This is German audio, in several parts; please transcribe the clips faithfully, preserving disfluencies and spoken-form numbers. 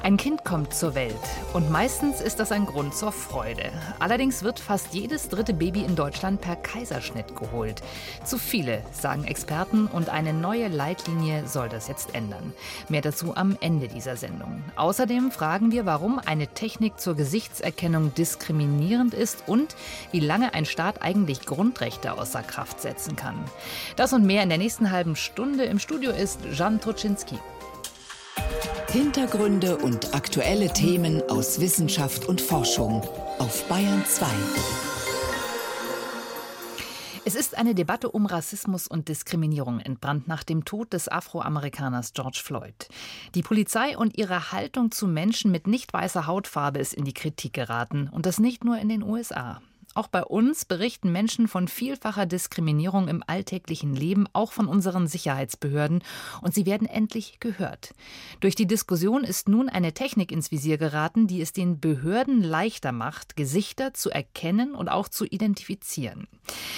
Ein Kind kommt zur Welt und meistens ist das ein Grund zur Freude. Allerdings wird fast jedes dritte Baby in Deutschland per Kaiserschnitt geholt. Zu viele, sagen Experten, und eine neue Leitlinie soll das jetzt ändern. Mehr dazu am Ende dieser Sendung. Außerdem fragen wir, warum eine Technik zur Gesichtserkennung diskriminierend ist und wie lange ein Staat eigentlich Grundrechte außer Kraft setzen kann. Das und mehr in der nächsten halben Stunde. Im Studio ist Jan Troczynski. Hintergründe und aktuelle Themen aus Wissenschaft und Forschung auf Bayern zwei. Es ist eine Debatte um Rassismus und Diskriminierung entbrannt nach dem Tod des Afroamerikaners George Floyd. Die Polizei und ihre Haltung zu Menschen mit nicht weißer Hautfarbe ist in die Kritik geraten. Und das nicht nur in den U S A. Auch bei uns berichten Menschen von vielfacher Diskriminierung im alltäglichen Leben, auch von unseren Sicherheitsbehörden. Und sie werden endlich gehört. Durch die Diskussion ist nun eine Technik ins Visier geraten, die es den Behörden leichter macht, Gesichter zu erkennen und auch zu identifizieren.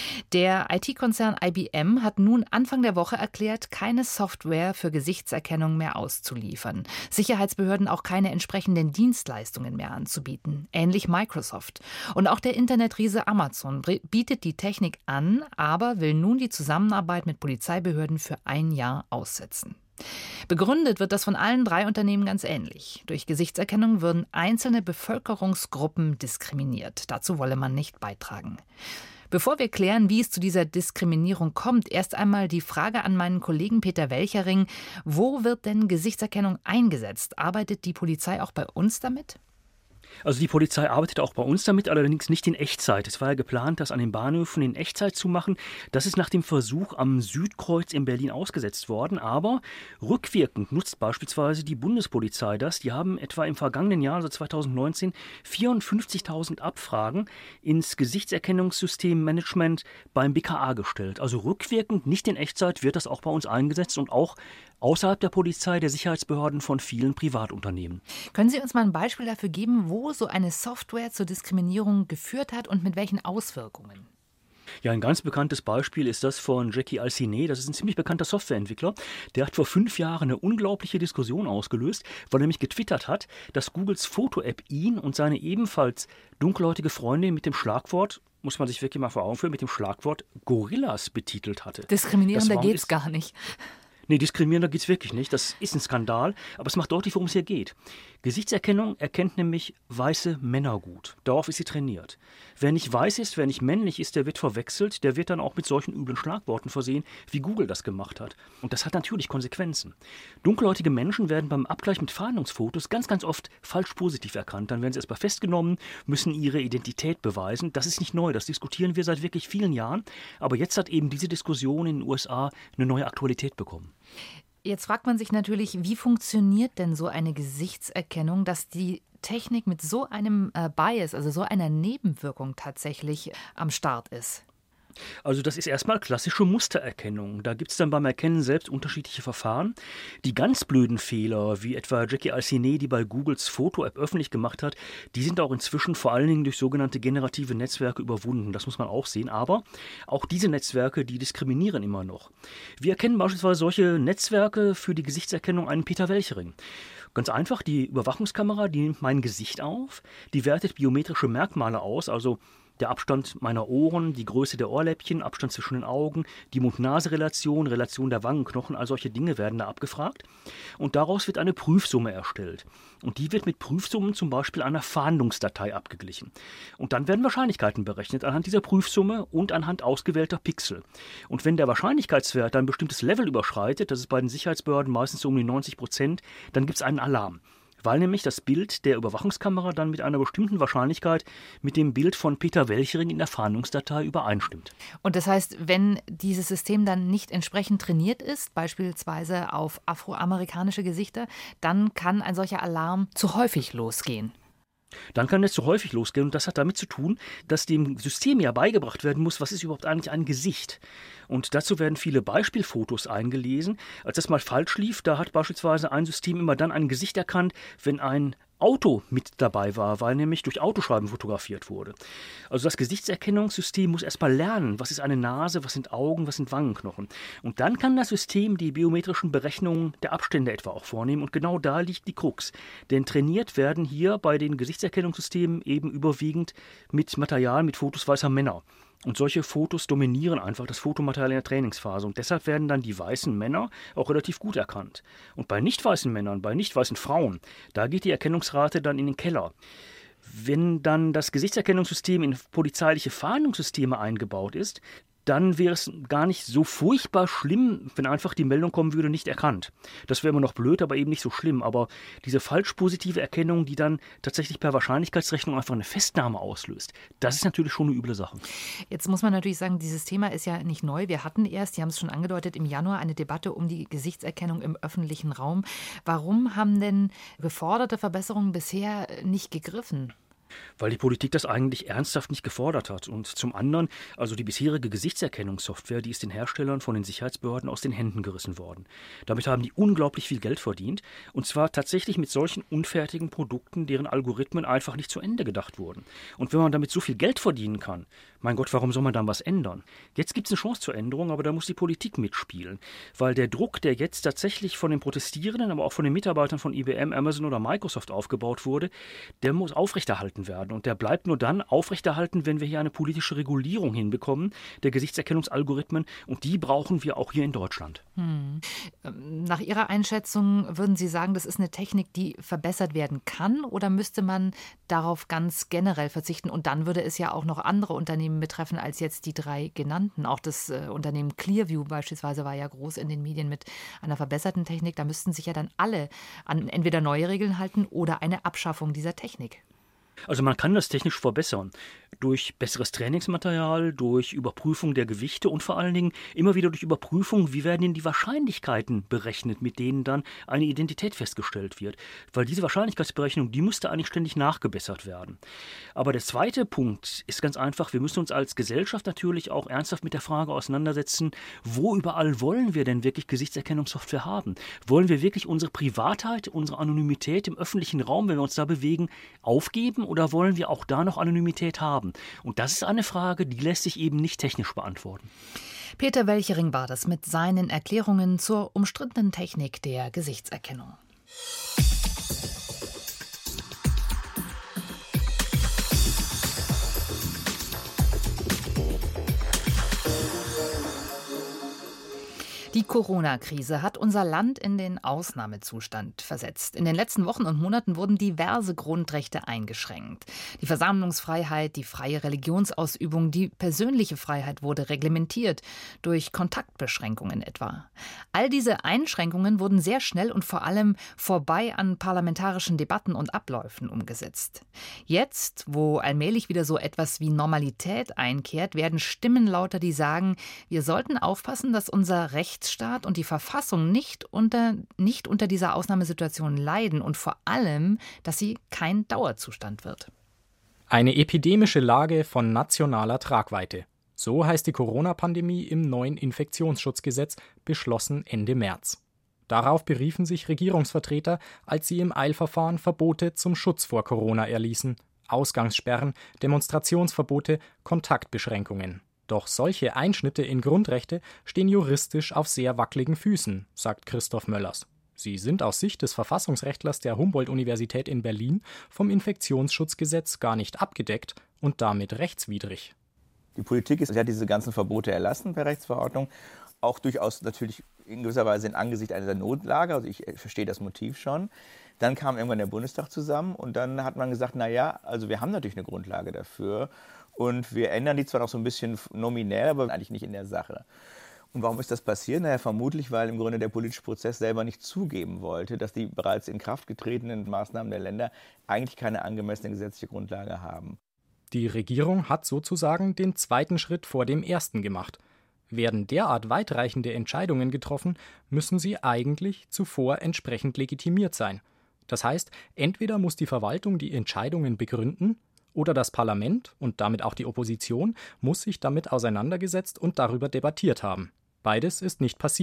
Der I T-Konzern I B M hat nun Anfang der Woche erklärt, keine Software für Gesichtserkennung mehr auszuliefern. Sicherheitsbehörden auch keine entsprechenden Dienstleistungen mehr anzubieten. Ähnlich Microsoft. Und auch der Internetriese Amazon bietet die Technik an, aber will nun die Zusammenarbeit mit Polizeibehörden für ein Jahr aussetzen. Begründet wird das von allen drei Unternehmen ganz ähnlich. Durch Gesichtserkennung würden einzelne Bevölkerungsgruppen diskriminiert. Dazu wolle man nicht beitragen. Bevor wir klären, wie es zu dieser Diskriminierung kommt, erst einmal die Frage an meinen Kollegen Peter Welchering. Wo wird denn Gesichtserkennung eingesetzt? Arbeitet die Polizei auch bei uns damit? Also die Polizei arbeitet auch bei uns damit, allerdings nicht in Echtzeit. Es war ja geplant, das an den Bahnhöfen in Echtzeit zu machen. Das ist nach dem Versuch am Südkreuz in Berlin ausgesetzt worden. Aber rückwirkend nutzt beispielsweise die Bundespolizei das. Die haben etwa im vergangenen Jahr, also zweitausendneunzehn, vierundfünfzigtausend Abfragen ins Gesichtserkennungssystem Management beim B K A gestellt. Also rückwirkend, nicht in Echtzeit, wird das auch bei uns eingesetzt und auch außerhalb der Polizei, der Sicherheitsbehörden von vielen Privatunternehmen. Können Sie uns mal ein Beispiel dafür geben, wo so eine Software zur Diskriminierung geführt hat und mit welchen Auswirkungen? Ja, ein ganz bekanntes Beispiel ist das von Jackie Alciné. Das ist ein ziemlich bekannter Softwareentwickler. Der hat vor fünf Jahren eine unglaubliche Diskussion ausgelöst, weil er nämlich getwittert hat, dass Googles Foto-App ihn und seine ebenfalls dunkelhäutige Freundin mit dem Schlagwort, muss man sich wirklich mal vor Augen führen, mit dem Schlagwort Gorillas betitelt hatte. Diskriminierender geht's gar nicht. Nee, diskriminierender geht's wirklich nicht. Das ist ein Skandal, aber es macht deutlich, worum es hier geht. Gesichtserkennung erkennt nämlich weiße Männer gut. Darauf ist sie trainiert. Wer nicht weiß ist, wer nicht männlich ist, der wird verwechselt. Der wird dann auch mit solchen üblen Schlagworten versehen, wie Google das gemacht hat. Und das hat natürlich Konsequenzen. Dunkelhäutige Menschen werden beim Abgleich mit Fahndungsfotos ganz, ganz oft falsch positiv erkannt. Dann werden sie erstmal festgenommen, müssen ihre Identität beweisen. Das ist nicht neu, das diskutieren wir seit wirklich vielen Jahren. Aber jetzt hat eben diese Diskussion in den U S A eine neue Aktualität bekommen. Jetzt fragt man sich natürlich, wie funktioniert denn so eine Gesichtserkennung, dass die Technik mit so einem äh, Bias, also so einer Nebenwirkung tatsächlich am Start ist? Also das ist erstmal klassische Mustererkennung. Da gibt es dann beim Erkennen selbst unterschiedliche Verfahren. Die ganz blöden Fehler, wie etwa Jackie Alciné, die bei Googles Foto-App öffentlich gemacht hat, die sind auch inzwischen vor allen Dingen durch sogenannte generative Netzwerke überwunden. Das muss man auch sehen. Aber auch diese Netzwerke, die diskriminieren immer noch. Wir erkennen beispielsweise solche Netzwerke für die Gesichtserkennung einen Peter Welchering. Ganz einfach, die Überwachungskamera, die nimmt mein Gesicht auf, die wertet biometrische Merkmale aus, also der Abstand meiner Ohren, die Größe der Ohrläppchen, Abstand zwischen den Augen, die Mund-Nase-Relation, Relation der Wangenknochen, all solche Dinge werden da abgefragt. Und daraus wird eine Prüfsumme erstellt. Und die wird mit Prüfsummen zum Beispiel einer Fahndungsdatei abgeglichen. Und dann werden Wahrscheinlichkeiten berechnet anhand dieser Prüfsumme und anhand ausgewählter Pixel. Und wenn der Wahrscheinlichkeitswert ein bestimmtes Level überschreitet, das ist bei den Sicherheitsbehörden meistens so um die neunzig Prozent, dann gibt es einen Alarm. Weil nämlich das Bild der Überwachungskamera dann mit einer bestimmten Wahrscheinlichkeit mit dem Bild von Peter Welchering in der Fahndungsdatei übereinstimmt. Und das heißt, wenn dieses System dann nicht entsprechend trainiert ist, beispielsweise auf afroamerikanische Gesichter, dann kann ein solcher Alarm zu häufig losgehen. Dann kann es zu häufig losgehen und das hat damit zu tun, dass dem System ja beigebracht werden muss, was ist überhaupt eigentlich ein Gesicht. Und dazu werden viele Beispielfotos eingelesen. Als das mal falsch lief, da hat beispielsweise ein System immer dann ein Gesicht erkannt, wenn ein Auto mit dabei war, weil nämlich durch Autoscheiben fotografiert wurde. Also das Gesichtserkennungssystem muss erstmal lernen, was ist eine Nase, was sind Augen, was sind Wangenknochen. Und dann kann das System die biometrischen Berechnungen der Abstände etwa auch vornehmen. Und genau da liegt die Krux. Denn trainiert werden hier bei den Gesichtserkennungssystemen eben überwiegend mit Material, mit Fotos weißer Männer. Und solche Fotos dominieren einfach das Fotomaterial in der Trainingsphase. Und deshalb werden dann die weißen Männer auch relativ gut erkannt. Und bei nicht weißen Männern, bei nicht weißen Frauen, da geht die Erkennungsrate dann in den Keller. Wenn dann das Gesichtserkennungssystem in polizeiliche Fahndungssysteme eingebaut ist, dann wäre es gar nicht so furchtbar schlimm, wenn einfach die Meldung kommen würde, nicht erkannt. Das wäre immer noch blöd, aber eben nicht so schlimm. Aber diese falsch positive Erkennung, die dann tatsächlich per Wahrscheinlichkeitsrechnung einfach eine Festnahme auslöst, das ist natürlich schon eine üble Sache. Jetzt muss man natürlich sagen, dieses Thema ist ja nicht neu. Wir hatten erst, Sie haben es schon angedeutet, im Januar eine Debatte um die Gesichtserkennung im öffentlichen Raum. Warum haben denn geforderte Verbesserungen bisher nicht gegriffen? Weil die Politik das eigentlich ernsthaft nicht gefordert hat. Und zum anderen, also die bisherige Gesichtserkennungssoftware, die ist den Herstellern von den Sicherheitsbehörden aus den Händen gerissen worden. Damit haben die unglaublich viel Geld verdient. Und zwar tatsächlich mit solchen unfertigen Produkten, deren Algorithmen einfach nicht zu Ende gedacht wurden. Und wenn man damit so viel Geld verdienen kann, mein Gott, warum soll man dann was ändern? Jetzt gibt es eine Chance zur Änderung, aber da muss die Politik mitspielen. Weil der Druck, der jetzt tatsächlich von den Protestierenden, aber auch von den Mitarbeitern von I B M, Amazon oder Microsoft aufgebaut wurde, der muss aufrechterhalten werden. Und der bleibt nur dann aufrechterhalten, wenn wir hier eine politische Regulierung hinbekommen der Gesichtserkennungsalgorithmen. Und die brauchen wir auch hier in Deutschland. Hm. Nach Ihrer Einschätzung würden Sie sagen, das ist eine Technik, die verbessert werden kann? Oder müsste man darauf ganz generell verzichten? Und dann würde es ja auch noch andere Unternehmen betreffen als jetzt die drei genannten. Auch das äh, Unternehmen Clearview beispielsweise war ja groß in den Medien mit einer verbesserten Technik. Da müssten sich ja dann alle an entweder neue Regeln halten oder eine Abschaffung dieser Technik. Also man kann das technisch verbessern. Durch besseres Trainingsmaterial, durch Überprüfung der Gewichte und vor allen Dingen immer wieder durch Überprüfung, wie werden denn die Wahrscheinlichkeiten berechnet, mit denen dann eine Identität festgestellt wird. Weil diese Wahrscheinlichkeitsberechnung, die müsste eigentlich ständig nachgebessert werden. Aber der zweite Punkt ist ganz einfach, wir müssen uns als Gesellschaft natürlich auch ernsthaft mit der Frage auseinandersetzen, wo überall wollen wir denn wirklich Gesichtserkennungssoftware haben? Wollen wir wirklich unsere Privatheit, unsere Anonymität im öffentlichen Raum, wenn wir uns da bewegen, aufgeben? Oder wollen wir auch da noch Anonymität haben? Und das ist eine Frage, die lässt sich eben nicht technisch beantworten. Peter Welchering war das mit seinen Erklärungen zur umstrittenen Technik der Gesichtserkennung. Die Corona-Krise hat unser Land in den Ausnahmezustand versetzt. In den letzten Wochen und Monaten wurden diverse Grundrechte eingeschränkt. Die Versammlungsfreiheit, die freie Religionsausübung, die persönliche Freiheit wurde reglementiert, durch Kontaktbeschränkungen etwa. All diese Einschränkungen wurden sehr schnell und vor allem vorbei an parlamentarischen Debatten und Abläufen umgesetzt. Jetzt, wo allmählich wieder so etwas wie Normalität einkehrt, werden Stimmen lauter, die sagen, wir sollten aufpassen, dass unser Rechtsstaat und die Verfassung nicht unter, nicht unter dieser Ausnahmesituation leiden und vor allem, dass sie kein Dauerzustand wird. Eine epidemische Lage von nationaler Tragweite. So heißt die Corona-Pandemie im neuen Infektionsschutzgesetz, beschlossen Ende März. Darauf beriefen sich Regierungsvertreter, als sie im Eilverfahren Verbote zum Schutz vor Corona erließen. Ausgangssperren, Demonstrationsverbote, Kontaktbeschränkungen. Doch solche Einschnitte in Grundrechte stehen juristisch auf sehr wackeligen Füßen, sagt Christoph Möllers. Sie sind aus Sicht des Verfassungsrechtlers der Humboldt-Universität in Berlin vom Infektionsschutzgesetz gar nicht abgedeckt und damit rechtswidrig. Die Politik ist, sie hat diese ganzen Verbote erlassen per Rechtsverordnung, auch durchaus natürlich in gewisser Weise in Angesicht einer Notlage, also ich verstehe das Motiv schon. Dann kam irgendwann der Bundestag zusammen und dann hat man gesagt, naja, also wir haben natürlich eine Grundlage dafür und wir ändern die zwar noch so ein bisschen nominell, aber eigentlich nicht in der Sache. Und warum ist das passiert? Naja, vermutlich, weil im Grunde der politische Prozess selber nicht zugeben wollte, dass die bereits in Kraft getretenen Maßnahmen der Länder eigentlich keine angemessene gesetzliche Grundlage haben. Die Regierung hat sozusagen den zweiten Schritt vor dem ersten gemacht. Werden derart weitreichende Entscheidungen getroffen, müssen sie eigentlich zuvor entsprechend legitimiert sein. Das heißt, entweder muss die Verwaltung die Entscheidungen begründen, oder das Parlament und damit auch die Opposition muss sich damit auseinandergesetzt und darüber debattiert haben. Beides ist nicht passiert.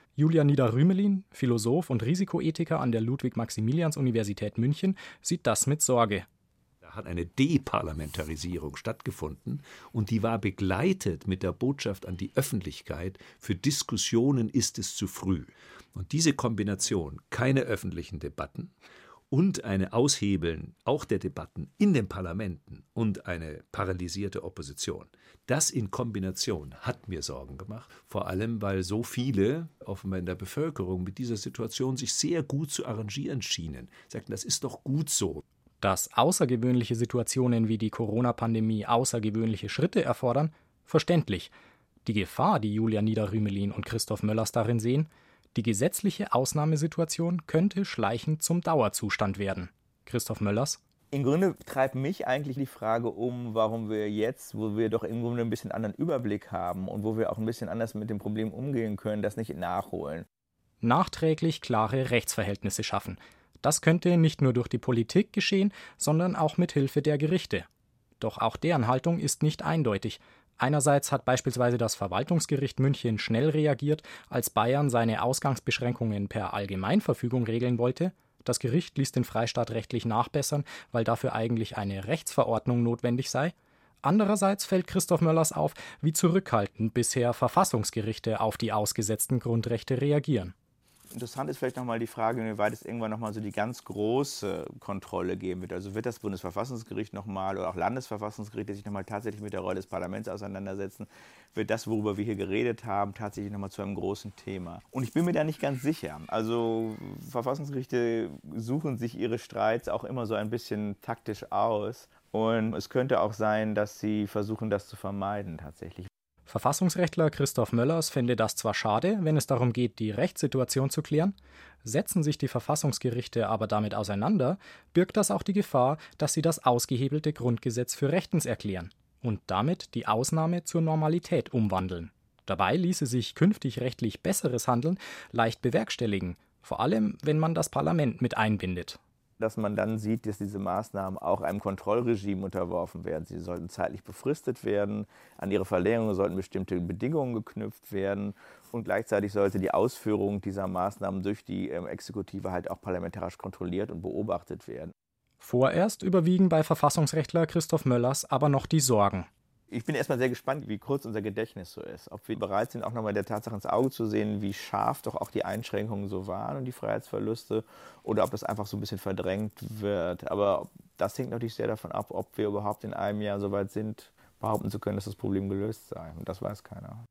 Julian Nieder-Rümelin, Philosoph und Risikoethiker an der Ludwig-Maximilians-Universität München, sieht das mit Sorge. Da hat eine Deparlamentarisierung stattgefunden und die war begleitet mit der Botschaft an die Öffentlichkeit, für Diskussionen ist es zu früh. Und diese Kombination, keine öffentlichen Debatten und eine Aushebeln auch der Debatten in den Parlamenten und eine paralysierte Opposition, das in Kombination hat mir Sorgen gemacht, vor allem weil so viele offenbar in der Bevölkerung mit dieser Situation sich sehr gut zu arrangieren schienen, sagten, das ist doch gut so. Dass außergewöhnliche Situationen wie die Corona-Pandemie außergewöhnliche Schritte erfordern, verständlich. Die Gefahr, die Julian Nieder-Rümelin und Christoph Möllers darin sehen, die gesetzliche Ausnahmesituation könnte schleichend zum Dauerzustand werden. Christoph Möllers: Im Grunde treibt mich eigentlich die Frage um, warum wir jetzt, wo wir doch im Grunde ein bisschen anderen Überblick haben und wo wir auch ein bisschen anders mit dem Problem umgehen können, das nicht nachholen. Nachträglich klare Rechtsverhältnisse schaffen. Das könnte nicht nur durch die Politik geschehen, sondern auch mit Hilfe der Gerichte. Doch auch deren Haltung ist nicht eindeutig. Einerseits hat beispielsweise das Verwaltungsgericht München schnell reagiert, als Bayern seine Ausgangsbeschränkungen per Allgemeinverfügung regeln wollte. Das Gericht ließ den Freistaat rechtlich nachbessern, weil dafür eigentlich eine Rechtsverordnung notwendig sei. Andererseits fällt Christoph Möllers auf, wie zurückhaltend bisher Verfassungsgerichte auf die ausgesetzten Grundrechte reagieren. Interessant ist vielleicht nochmal die Frage, inwieweit es irgendwann nochmal so die ganz große Kontrolle geben wird. Also wird das Bundesverfassungsgericht nochmal oder auch Landesverfassungsgerichte sich nochmal tatsächlich mit der Rolle des Parlaments auseinandersetzen? Wird das, worüber wir hier geredet haben, tatsächlich nochmal zu einem großen Thema? Und ich bin mir da nicht ganz sicher. Also Verfassungsgerichte suchen sich ihre Streits auch immer so ein bisschen taktisch aus. Und es könnte auch sein, dass sie versuchen, das zu vermeiden tatsächlich. Verfassungsrechtler Christoph Möllers fände das zwar schade, wenn es darum geht, die Rechtssituation zu klären, setzen sich die Verfassungsgerichte aber damit auseinander, birgt das auch die Gefahr, dass sie das ausgehebelte Grundgesetz für rechtens erklären und damit die Ausnahme zur Normalität umwandeln. Dabei ließe sich künftig rechtlich besseres Handeln leicht bewerkstelligen, vor allem wenn man das Parlament mit einbindet. Dass man dann sieht, dass diese Maßnahmen auch einem Kontrollregime unterworfen werden. Sie sollten zeitlich befristet werden, an ihre Verlängerung sollten bestimmte Bedingungen geknüpft werden und gleichzeitig sollte die Ausführung dieser Maßnahmen durch die ähm, Exekutive halt auch parlamentarisch kontrolliert und beobachtet werden. Vorerst überwiegen bei Verfassungsrechtler Christoph Möllers aber noch die Sorgen. Ich bin erstmal sehr gespannt, wie kurz unser Gedächtnis so ist. Ob wir bereit sind, auch nochmal der Tatsache ins Auge zu sehen, wie scharf doch auch die Einschränkungen so waren und die Freiheitsverluste, oder ob das einfach so ein bisschen verdrängt wird. Aber das hängt natürlich sehr davon ab, ob wir überhaupt in einem Jahr so weit sind, behaupten zu können, dass das Problem gelöst sei. Und das weiß keiner.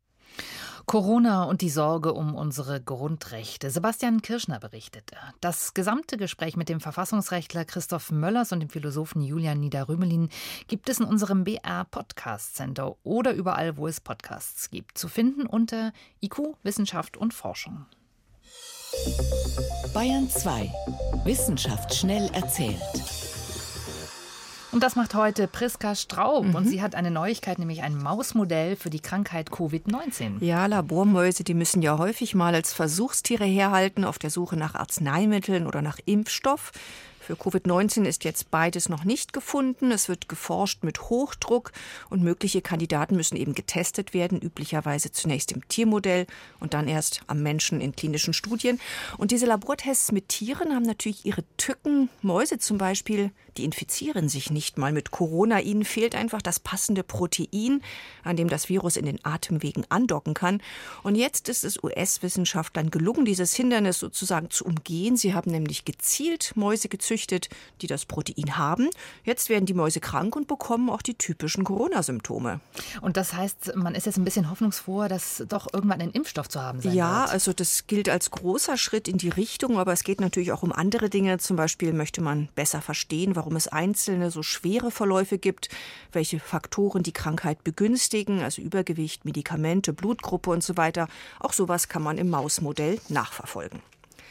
Corona und die Sorge um unsere Grundrechte. Sebastian Kirschner berichtete. Das gesamte Gespräch mit dem Verfassungsrechtler Christoph Möllers und dem Philosophen Julian Nieder-Rümelin gibt es in unserem B R Podcast Center oder überall, wo es Podcasts gibt. Zu finden unter I Q, Wissenschaft und Forschung. Bayern zwei. Wissenschaft schnell erzählt. Und das macht heute Priska Straub. Mhm. Und sie hat eine Neuigkeit, nämlich ein Mausmodell für die Krankheit Covid neunzehn. Ja, Labormäuse, die müssen ja häufig mal als Versuchstiere herhalten auf der Suche nach Arzneimitteln oder nach Impfstoff. Für Covid neunzehn ist jetzt beides noch nicht gefunden. Es wird geforscht mit Hochdruck und mögliche Kandidaten müssen eben getestet werden, üblicherweise zunächst im Tiermodell und dann erst am Menschen in klinischen Studien. Und diese Labortests mit Tieren haben natürlich ihre Tücken. Mäuse zum Beispiel, die infizieren sich nicht mal mit Corona. Ihnen fehlt einfach das passende Protein, an dem das Virus in den Atemwegen andocken kann. Und jetzt ist es U S-Wissenschaftlern gelungen, dieses Hindernis sozusagen zu umgehen. Sie haben nämlich gezielt Mäuse gezüchtet, die das Protein haben. Jetzt werden die Mäuse krank und bekommen auch die typischen Corona-Symptome. Und das heißt, man ist jetzt ein bisschen hoffnungsfroh, dass doch irgendwann ein Impfstoff zu haben sein Ja, wird. also das gilt als großer Schritt in die Richtung, aber es geht natürlich auch um andere Dinge. Zum Beispiel möchte man besser verstehen, warum es einzelne so schwere Verläufe gibt, welche Faktoren die Krankheit begünstigen, also Übergewicht, Medikamente, Blutgruppe und so weiter. Auch sowas kann man im Mausmodell nachverfolgen.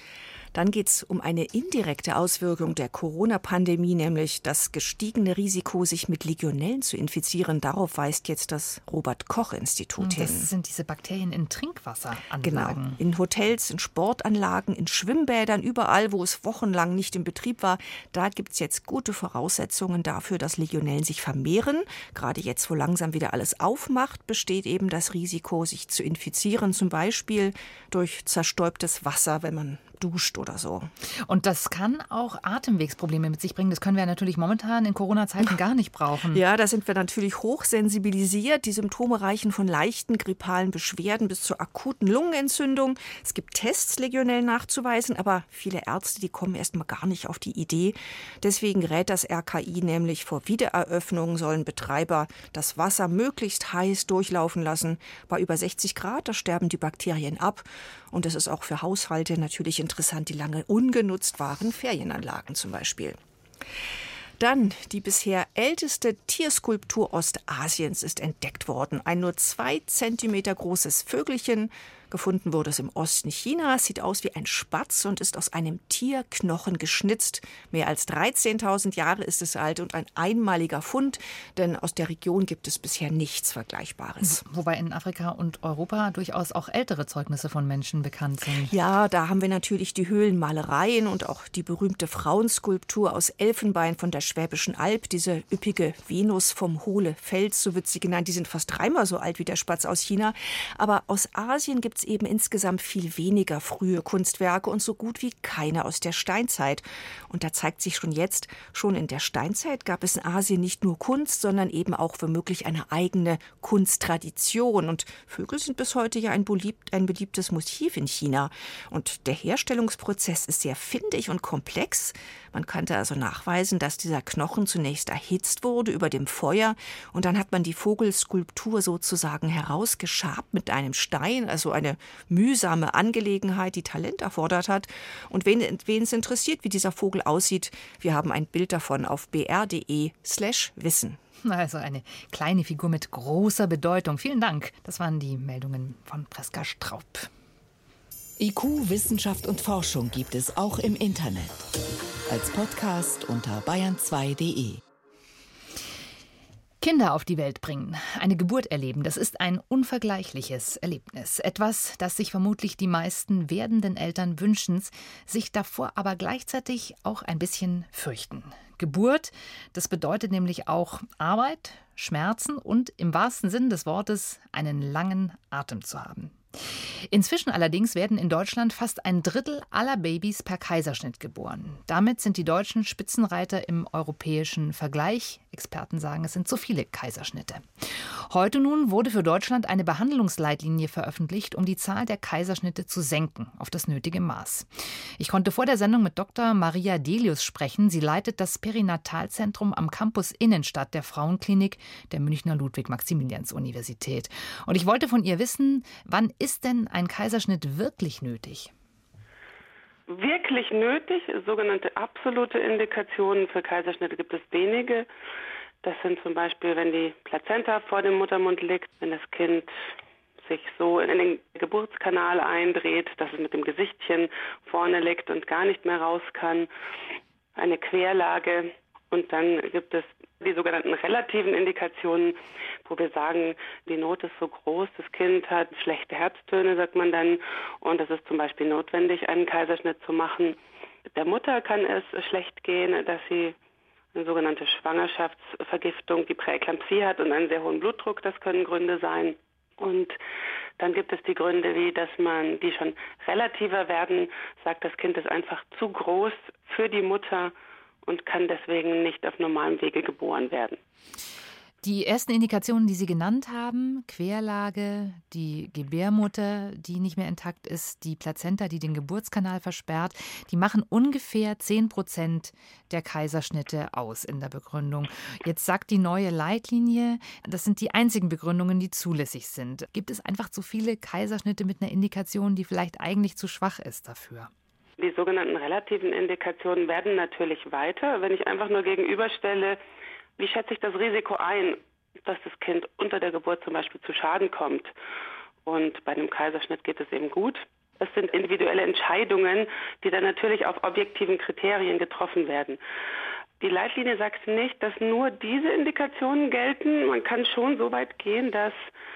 Dann geht es um eine indirekte Auswirkung der Corona-Pandemie, nämlich das gestiegene Risiko, sich mit Legionellen zu infizieren. Darauf weist jetzt das Robert-Koch-Institut hin. Das sind diese Bakterien in Trinkwasseranlagen. Genau, in Hotels, in Sportanlagen, in Schwimmbädern, überall, wo es wochenlang nicht in Betrieb war. Da gibt es jetzt gute Voraussetzungen dafür, dass Legionellen sich vermehren. Gerade jetzt, wo langsam wieder alles aufmacht, besteht eben das Risiko, sich zu infizieren, zum Beispiel durch zerstäubtes Wasser, wenn man duscht oder so. Und das kann auch Atemwegsprobleme mit sich bringen. Das können wir natürlich momentan in Corona-Zeiten gar nicht brauchen. Ja, da sind wir natürlich hochsensibilisiert. Die Symptome reichen von leichten grippalen Beschwerden bis zur akuten Lungenentzündung. Es gibt Tests, Legionellen nachzuweisen, aber viele Ärzte, die kommen erst mal gar nicht auf die Idee. Deswegen rät das R K I nämlich, vor Wiedereröffnung sollen Betreiber das Wasser möglichst heiß durchlaufen lassen. Bei über sechzig Grad, da sterben die Bakterien ab. Und das ist auch für Haushalte natürlich interessant, die lange ungenutzt waren, Ferienanlagen zum Beispiel. Dann die bisher älteste Tierskulptur Ostasiens ist entdeckt worden. Ein nur zwei Zentimeter großes Vögelchen. Gefunden wurde es im Osten Chinas, sieht aus wie ein Spatz und ist aus einem Tierknochen geschnitzt. Mehr als dreizehntausend Jahre ist es alt und ein einmaliger Fund, denn aus der Region gibt es bisher nichts Vergleichbares. Wobei in Afrika und Europa durchaus auch ältere Zeugnisse von Menschen bekannt sind. Ja, da haben wir natürlich die Höhlenmalereien und auch die berühmte Frauenskulptur aus Elfenbein von der Schwäbischen Alb, diese üppige Venus vom Hohlefels, so wird sie genannt. Die sind fast dreimal so alt wie der Spatz aus China. Aber aus Asien gibt es eben insgesamt viel weniger frühe Kunstwerke und so gut wie keine aus der Steinzeit. Und da zeigt sich schon jetzt, schon in der Steinzeit gab es in Asien nicht nur Kunst, sondern eben auch womöglich eine eigene Kunsttradition. Und Vögel sind bis heute ja ein, beliebt, ein beliebtes Motiv in China. Und der Herstellungsprozess ist sehr findig und komplex. Man konnte also nachweisen, dass dieser Knochen zunächst erhitzt wurde über dem Feuer und dann hat man die Vogelskulptur sozusagen herausgeschabt mit einem Stein, also eine mühsame Angelegenheit, die Talent erfordert hat. Und wen, wen es interessiert, wie dieser Vogel aussieht, wir haben ein Bild davon auf b r punkt d e slash wissen. Also eine kleine Figur mit großer Bedeutung. Vielen Dank. Das waren die Meldungen von Priska Straub. I Q, Wissenschaft und Forschung gibt es auch im Internet. Als Podcast unter bayern zwei punkt de. Kinder auf die Welt bringen, eine Geburt erleben, das ist ein unvergleichliches Erlebnis. Etwas, das sich vermutlich die meisten werdenden Eltern wünschen, sich davor aber gleichzeitig auch ein bisschen fürchten. Geburt, das bedeutet nämlich auch Arbeit, Schmerzen und im wahrsten Sinn des Wortes einen langen Atem zu haben. Inzwischen allerdings werden in Deutschland fast ein Drittel aller Babys per Kaiserschnitt geboren. Damit sind die Deutschen Spitzenreiter im europäischen Vergleich. Experten sagen, es sind zu viele Kaiserschnitte. Heute nun wurde für Deutschland eine Behandlungsleitlinie veröffentlicht, um die Zahl der Kaiserschnitte zu senken auf das nötige Maß. Ich konnte vor der Sendung mit Doktor Maria Delius sprechen. Sie leitet das Perinatalzentrum am Campus Innenstadt der Frauenklinik der Münchner Ludwig-Maximilians-Universität. Und ich wollte von ihr wissen, wann ist denn ein Kaiserschnitt wirklich nötig? Wirklich nötig, sogenannte absolute Indikationen für Kaiserschnitte gibt es wenige. Das sind zum Beispiel, wenn die Plazenta vor dem Muttermund liegt, wenn das Kind sich so in den Geburtskanal eindreht, dass es mit dem Gesichtchen vorne liegt und gar nicht mehr raus kann, eine Querlage. Und dann gibt es die sogenannten relativen Indikationen, wo wir sagen, die Not ist so groß, das Kind hat schlechte Herztöne, sagt man dann, und es ist zum Beispiel notwendig, einen Kaiserschnitt zu machen. Der Mutter kann es schlecht gehen, dass sie eine sogenannte Schwangerschaftsvergiftung, die Präeklampsie hat und einen sehr hohen Blutdruck, das können Gründe sein. Und dann gibt es die Gründe, wie dass man, die schon relativer werden, sagt, das Kind ist einfach zu groß für die Mutter und kann deswegen nicht auf normalem Wege geboren werden. Die ersten Indikationen, die Sie genannt haben, Querlage, die Gebärmutter, die nicht mehr intakt ist, die Plazenta, die den Geburtskanal versperrt, die machen ungefähr zehn Prozent der Kaiserschnitte aus in der Begründung. Jetzt sagt die neue Leitlinie, das sind die einzigen Begründungen, die zulässig sind. Gibt es einfach zu viele Kaiserschnitte mit einer Indikation, die vielleicht eigentlich zu schwach ist dafür? Die sogenannten relativen Indikationen werden natürlich weiter. Wenn ich einfach nur gegenüberstelle, wie schätze ich das Risiko ein, dass das Kind unter der Geburt zum Beispiel zu Schaden kommt? Und bei einem Kaiserschnitt geht es eben gut. Das sind individuelle Entscheidungen, die dann natürlich auf objektiven Kriterien getroffen werden. Die Leitlinie sagt nicht, dass nur diese Indikationen gelten. Man kann schon so weit gehen, dass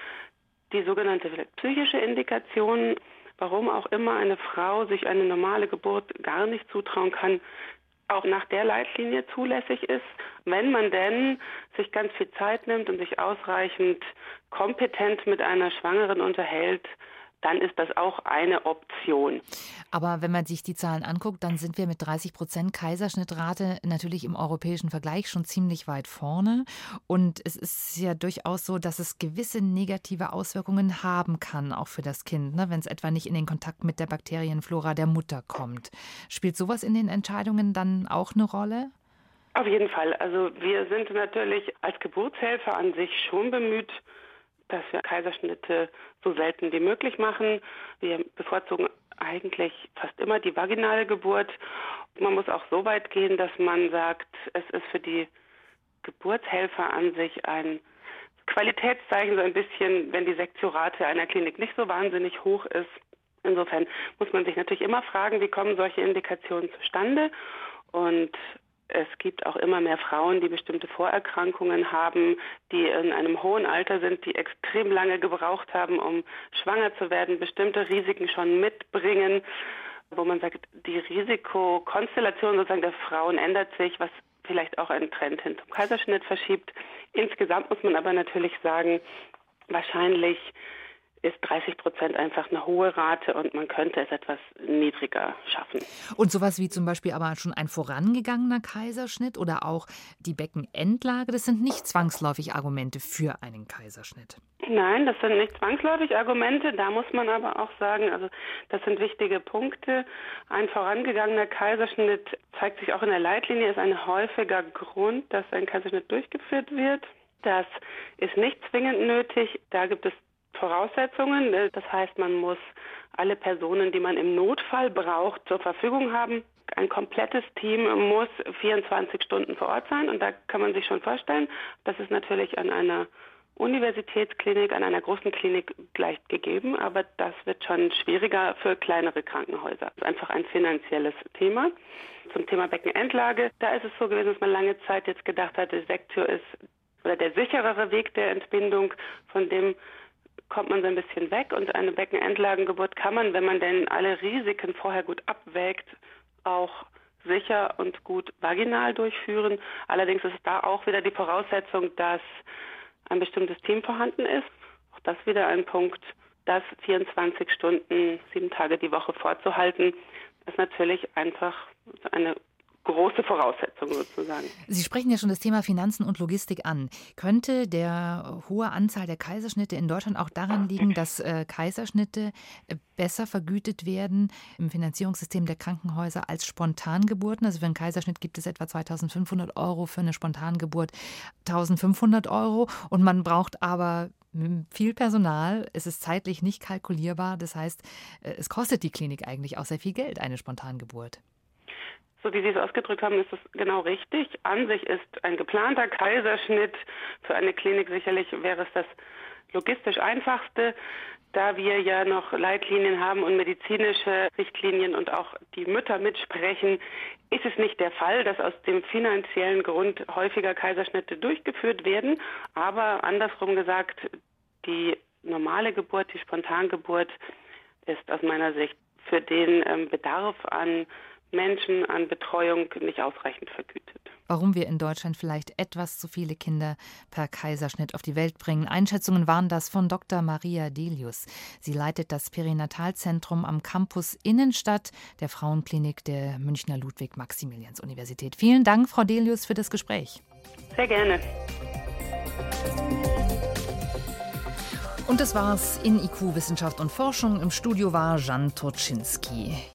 die sogenannte psychische Indikation, warum auch immer eine Frau sich eine normale Geburt gar nicht zutrauen kann, auch nach der Leitlinie zulässig ist, wenn man denn sich ganz viel Zeit nimmt und sich ausreichend kompetent mit einer Schwangeren unterhält, dann ist das auch eine Option. Aber wenn man sich die Zahlen anguckt, dann sind wir mit dreißig Prozent Kaiserschnittrate natürlich im europäischen Vergleich schon ziemlich weit vorne. Und es ist ja durchaus so, dass es gewisse negative Auswirkungen haben kann, auch für das Kind, ne, wenn es etwa nicht in den Kontakt mit der Bakterienflora der Mutter kommt. Spielt sowas in den Entscheidungen dann auch eine Rolle? Auf jeden Fall. Also wir sind natürlich als Geburtshelfer an sich schon bemüht, dass wir Kaiserschnitte so selten wie möglich machen. Wir bevorzugen eigentlich fast immer die vaginale Geburt. Man muss auch so weit gehen, dass man sagt, es ist für die Geburtshelfer an sich ein Qualitätszeichen, so ein bisschen, wenn die Sektiorate einer Klinik nicht so wahnsinnig hoch ist. Insofern muss man sich natürlich immer fragen, wie kommen solche Indikationen zustande? Und es gibt auch immer mehr Frauen, die bestimmte Vorerkrankungen haben, die in einem hohen Alter sind, die extrem lange gebraucht haben, um schwanger zu werden, bestimmte Risiken schon mitbringen, wo man sagt, die Risikokonstellation sozusagen der Frauen ändert sich, was vielleicht auch einen Trend hin zum Kaiserschnitt verschiebt. Insgesamt muss man aber natürlich sagen, wahrscheinlich ist dreißig Prozent einfach eine hohe Rate und man könnte es etwas niedriger schaffen. Und sowas wie zum Beispiel aber schon ein vorangegangener Kaiserschnitt oder auch die Beckenendlage, das sind nicht zwangsläufig Argumente für einen Kaiserschnitt. Nein, das sind nicht zwangsläufig Argumente. Da muss man aber auch sagen, also das sind wichtige Punkte. Ein vorangegangener Kaiserschnitt zeigt sich auch in der Leitlinie, ist ein häufiger Grund, dass ein Kaiserschnitt durchgeführt wird. Das ist nicht zwingend nötig. Da gibt es Voraussetzungen. Das heißt, man muss alle Personen, die man im Notfall braucht, zur Verfügung haben. Ein komplettes Team muss vierundzwanzig Stunden vor Ort sein. Und da kann man sich schon vorstellen, das ist natürlich an einer Universitätsklinik, an einer großen Klinik gleich gegeben. Aber das wird schon schwieriger für kleinere Krankenhäuser. Das ist einfach ein finanzielles Thema. Zum Thema Beckenendlage, da ist es so gewesen, dass man lange Zeit jetzt gedacht hat, die Sektio ist oder der sicherere Weg der Entbindung, von dem kommt man so ein bisschen weg. Und eine Beckenendlagengeburt kann man, wenn man denn alle Risiken vorher gut abwägt, auch sicher und gut vaginal durchführen. Allerdings ist es da auch wieder die Voraussetzung, dass ein bestimmtes Team vorhanden ist. Auch das wieder ein Punkt, das vierundzwanzig Stunden, sieben Tage die Woche vorzuhalten, ist natürlich einfach eine große Voraussetzung sozusagen. Sie sprechen ja schon das Thema Finanzen und Logistik an. Könnte der hohe Anzahl der Kaiserschnitte in Deutschland auch daran liegen, dass äh, Kaiserschnitte besser vergütet werden im Finanzierungssystem der Krankenhäuser als Spontangeburten? Also für einen Kaiserschnitt gibt es etwa zweitausendfünfhundert Euro, für eine Spontangeburt eintausendfünfhundert Euro und man braucht aber viel Personal, es ist zeitlich nicht kalkulierbar, das heißt, es kostet die Klinik eigentlich auch sehr viel Geld, eine Spontangeburt. So wie Sie es ausgedrückt haben, ist es genau richtig. An sich ist ein geplanter Kaiserschnitt für eine Klinik sicherlich wäre es das logistisch einfachste. Da wir ja noch Leitlinien haben und medizinische Richtlinien und auch die Mütter mitsprechen, ist es nicht der Fall, dass aus dem finanziellen Grund häufiger Kaiserschnitte durchgeführt werden. Aber andersrum gesagt, die normale Geburt, die Spontangeburt ist aus meiner Sicht für den ähm, Bedarf an Menschen, an Betreuung nicht ausreichend vergütet. Warum wir in Deutschland vielleicht etwas zu viele Kinder per Kaiserschnitt auf die Welt bringen. Einschätzungen waren das von Doktor Maria Delius. Sie leitet das Perinatalzentrum am Campus Innenstadt der Frauenklinik der Münchner Ludwig-Maximilians-Universität. Vielen Dank, Frau Delius, für das Gespräch. Sehr gerne. Und das war's in I Q Wissenschaft und Forschung. Im Studio war Jan Turczynski.